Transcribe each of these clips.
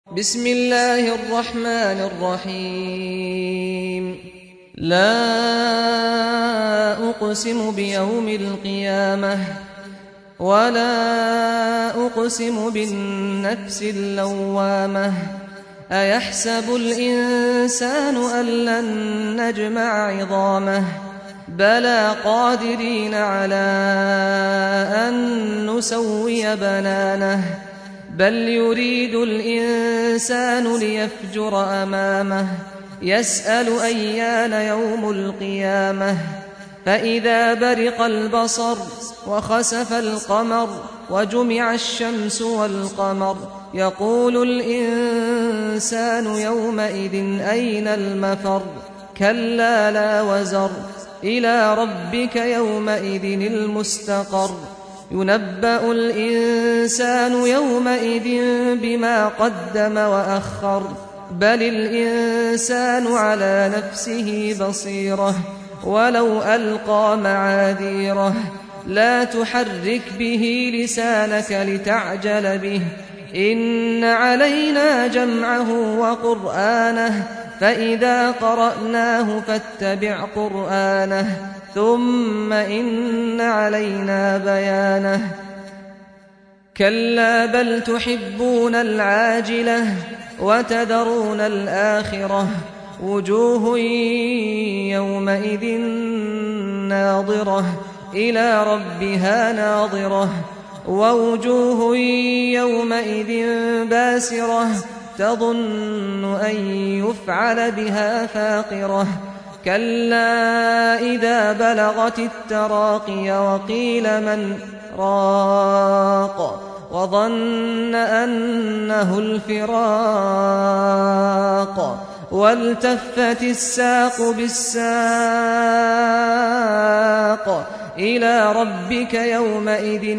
بسم الله الرحمن الرحيم لا أقسم بيوم القيامة ولا أقسم بالنفس اللوامة أيحسب الإنسان أن لن نجمع عظامه بلى قادرين على أن نسوي بنانه بل يريد الإنسان ليفجر أمامه يسأل أيان يوم القيامة فإذا برق البصر وخسف القمر وجمع الشمس والقمر يقول الإنسان يومئذ أين المفر كلا لا وزر إلى ربك يومئذ المستقر ينبأ الإنسان يومئذ بما قدم وأخر بل الإنسان على نفسه بصيرة ولو ألقى معاذيره لا تحرك به لسانك لتعجل به إن علينا جمعه وقرآنه فإذا قرأناه فاتبع قرآنه ثم إن علينا بيانه كلا بل تحبون العاجلة وتذرون الآخرة وجوه يومئذ ناظرة إلى ربها ناظرة ووجوه يومئذ باسرة تظن أن يفعل بها فاقرة كلا إذا بلغت التراقي وقيل من راق وظن أنه الفراق والتفت الساق بالساق إلى ربك يومئذ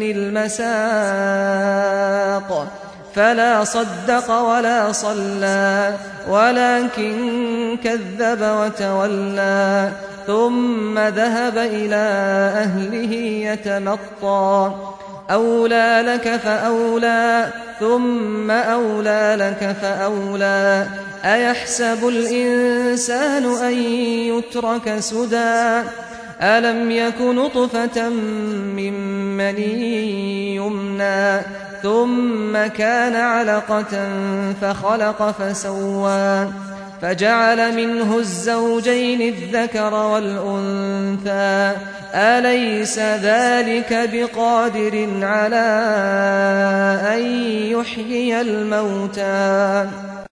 المساق فلا صدق ولا صلى ولكن كذب وتولى ثم ذهب إلى أهله يتمطى أولى لك فأولى ثم أولى لك فأولى أيحسب الإنسان أن يترك سدى ألم يك نطفة من مني يمنى ثم كان علقة فخلق فسوى فجعل منه الزوجين الذكر والأنثى أليس ذلك بقادر على أن يحيي الموتى